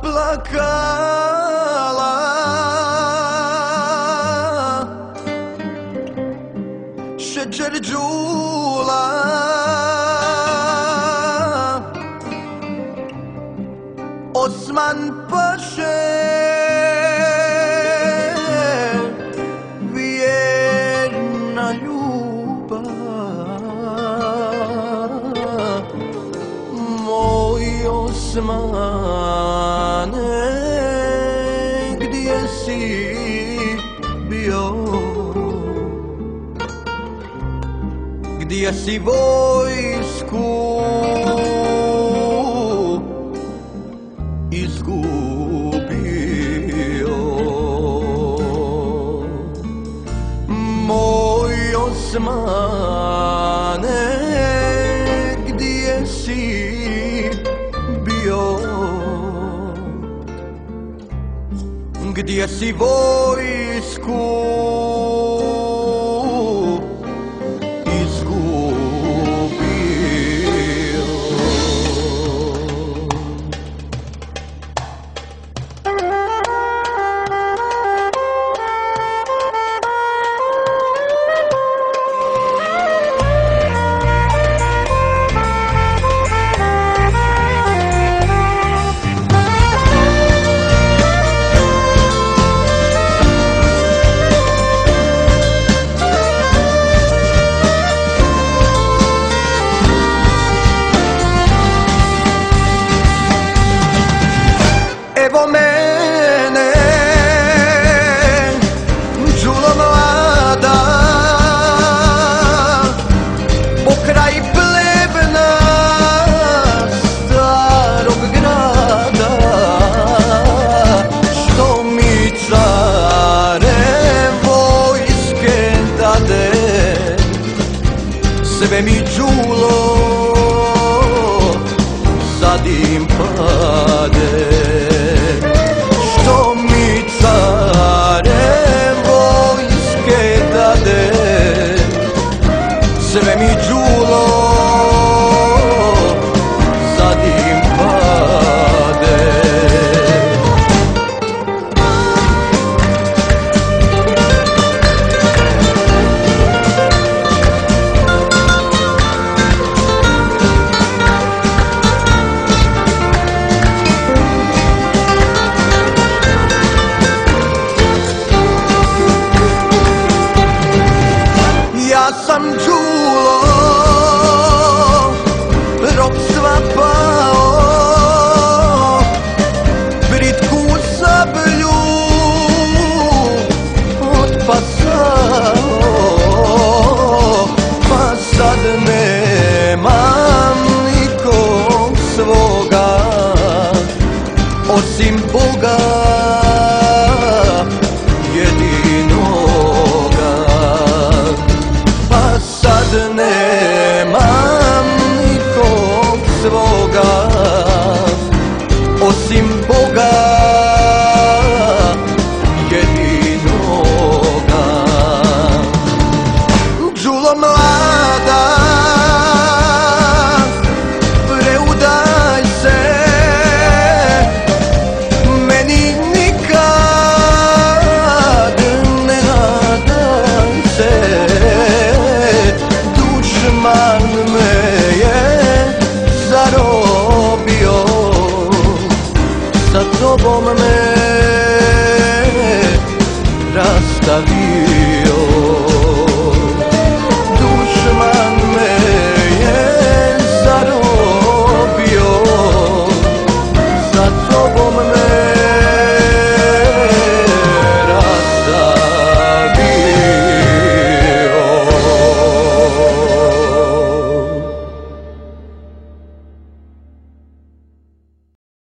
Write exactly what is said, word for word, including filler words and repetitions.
plakala, šećer džula, Osman Paše, vjerna ljubav. Moj Osmane, gdje si bio? Gdje si vojsku izgubio? Moj Osmane, gdje si bio? Gdje si vojsku evo mene, đulo mlada, pokraj plebna starog grada, što mi care vojske dade, sve mi đulo zadim pade. Sve mi đulo zadim pade. Ja sam đulo, ropstva pao, britku sablju otpasao, pa sad nemam nikog svoga osim Boga jedinoga. Pa sad nemam nikog svoga osim Boga jedinoga. Đulo mlada, preudaj se, meni nikad ne nadaj se. Dušman me je zarobio, sa tobom me rastavio.